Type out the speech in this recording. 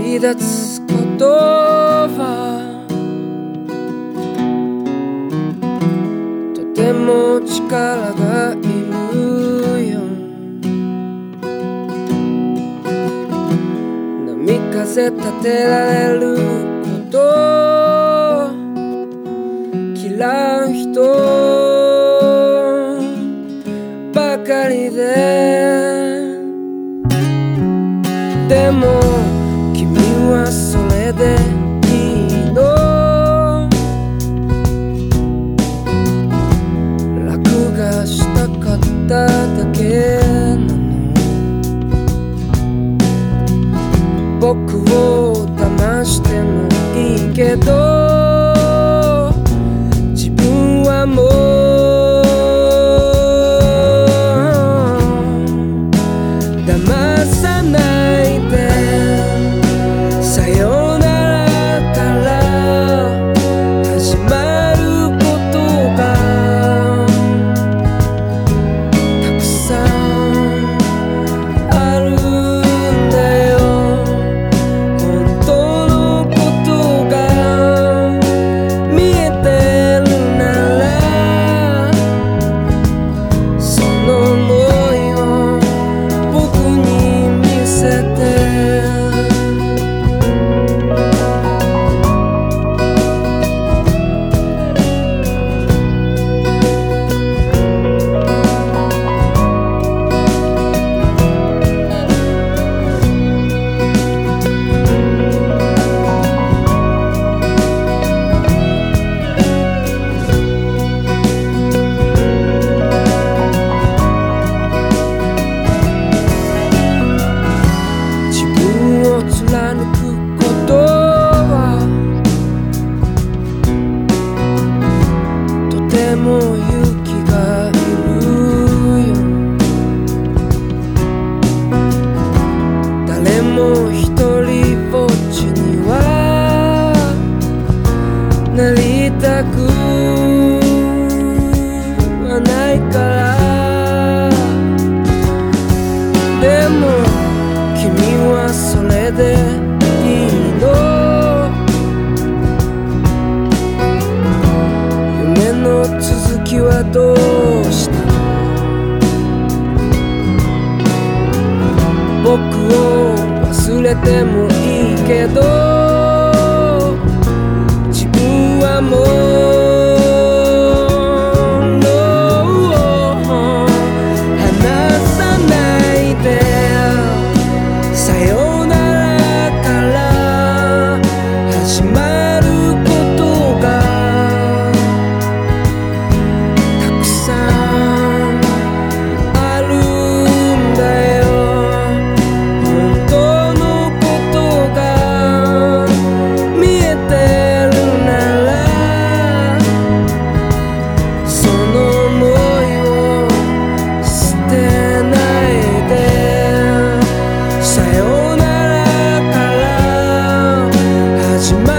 い出すことはとても力がいるよ。波風立てられること嫌う人ばかりでも君はそれでいいの。楽がしたかっただけなの。僕を騙してもいいけど自分はもう騙さないで。さよならから始まることがたくさんあるんだよ。本当のことが見えてるならその想いを僕に見せて。貫くことはとても勇気がいるよ。誰も一人ぼっちにはなりたくはないから。でも君はそれでいいの。夢の続きはどうしたの。僕を忘れてもいいけど自分はもう始まる